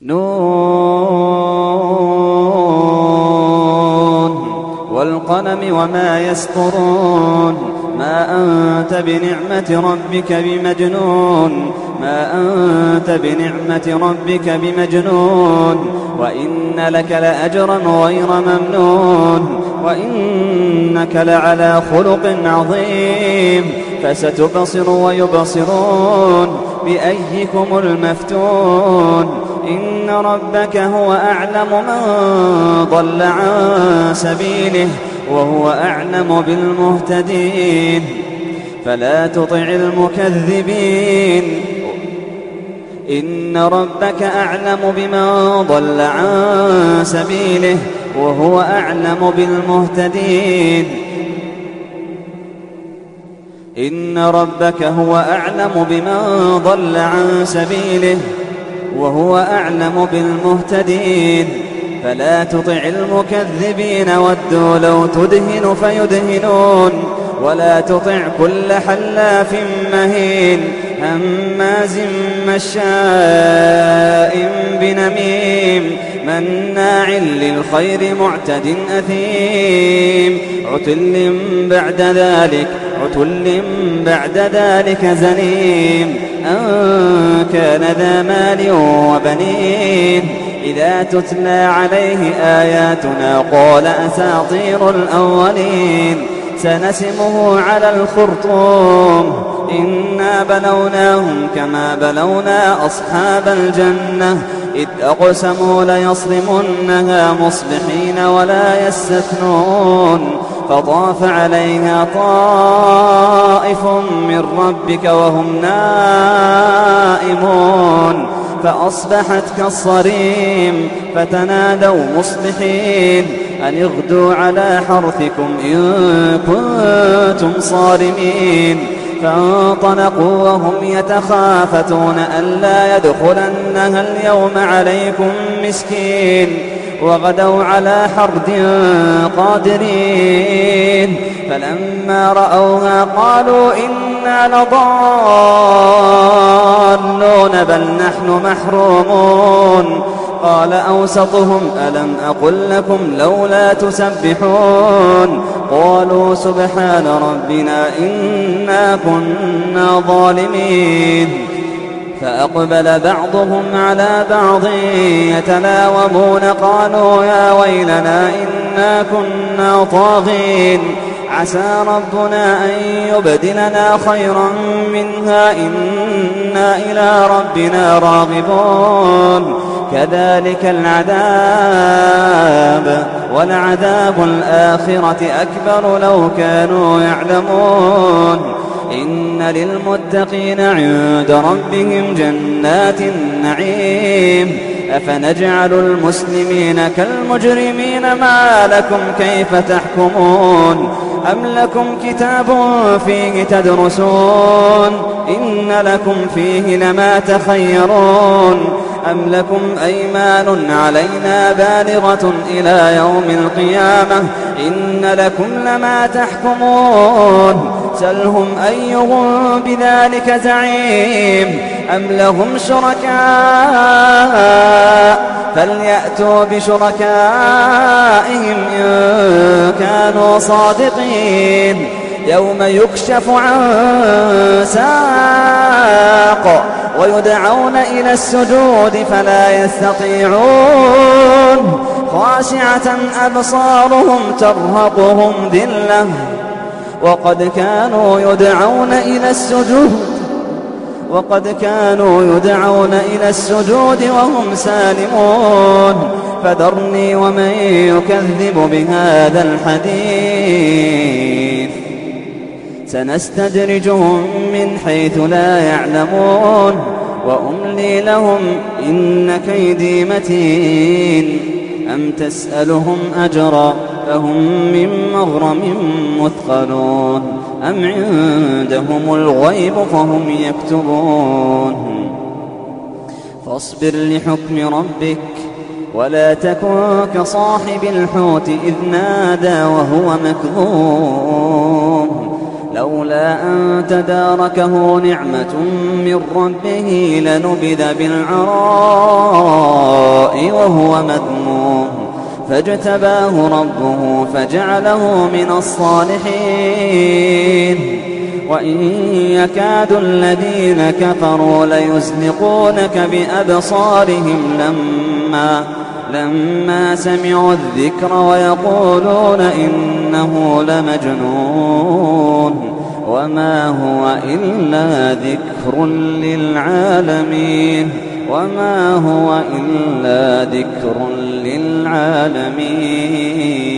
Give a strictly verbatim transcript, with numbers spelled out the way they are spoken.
نون والقلم وما يسطرون ما أنت بنعمة ربك بمجنون ما أنت بنعمة ربك بمجنون وإن لك لأجرا غير ممنون وإنك لعلى خلق عظيم فستبصر ويبصرون بأيكم المفتون إن ربك هو أعلم من ضل عن سبيله وهو أعلم بالمهتدين فلا تطع المكذبين إن ربك أعلم بمن ضل عن سبيله وهو أعلم بالمهتدين إن ربك هو أعلم بمن ضل عن سبيله وهو أعلم بالمهتدين فلا تطع المكذبين ودوا لو تدهن فيدهنون ولا تطع كل حلاف مهين هماز مشاء بنميم مناع للخير معتد أثيم عتل بعد ذلك عتل بعد ذلك زنيم أن كان ذا مال وبنين إذا تتلى عليه آياتنا قال أساطير الأولين سنسمه على الخرطوم إنا بلوناهم كما بلونا أصحاب الجنة إذ أقسموا ليصرمنها مصبحين ولا يستثنون فطاف عليها طائف من ربك وهم نائمون فأصبحت كالصريم فتنادوا مصبحين أن اغدوا على حرثكم إن كنتم صارمين فانطلقوا وهم يتخافتون ألا يدخلنها اليوم عليكم مسكين وغدوا على حرد قادرين فلما رأوها قالوا إنا لضالون بل نحن محرومون قال أوسطهم ألم أقل لكم لولا تسبحون قالوا سبحان ربنا إنا كنا ظالمين فأقبل بعضهم على بعض يتلاومون قالوا يا ويلنا إنا كنا طاغين عسى ربنا أن يبدلنا خيرا منها إنا إلى ربنا راغبون كذلك العذاب ولعذاب الآخرة أكبر لو كانوا يعلمون إن للمتقين عند ربهم جنات النعيم أفنجعل المسلمين كالمجرمين ما لكم كيف تحكمون أم لكم كتاب فيه تدرسون إن لكم فيه لما تخيرون أم لكم أيمان علينا بالغة إلى يوم القيامة إن لكم لما تحكمون سلهم أيهم بذلك زعيم أم لهم شركاء فليأتوا بشركائهم إن كانوا صادقين يوم يكشف عن ساق ويدعون إلى السجود فلا يستطيعون خاشعة أبصارهم ترهقهم ذلة وقد كانوا يدعون إلى السجود وقد كانوا يدعون إلى السجود وهم سالمون فذرني ومن يكذب بهذا الحديث سنستدرجهم من حيث لا يعلمون وأملي لهم إن كيدي متين أم تسألهم أجرا فهم من مغرم مثقلون أم عندهم الغيب فهم يكتبون فاصبر لحكم ربك ولا تكن كصاحب الحوت إذ نادى وهو مكظوم لولا أن تداركه نعمة من ربه لنبذ بالعراء الضراء وهو مذموم فاجتباه ربه فجعله من الصالحين وإن يكاد الذين كفروا ليزلقونك بأبصارهم لما لما سمعوا الذكر ويقولون إنه لمجنون وما هو إلا ذكر للعالمين وما هو إلا ذكر للعالمين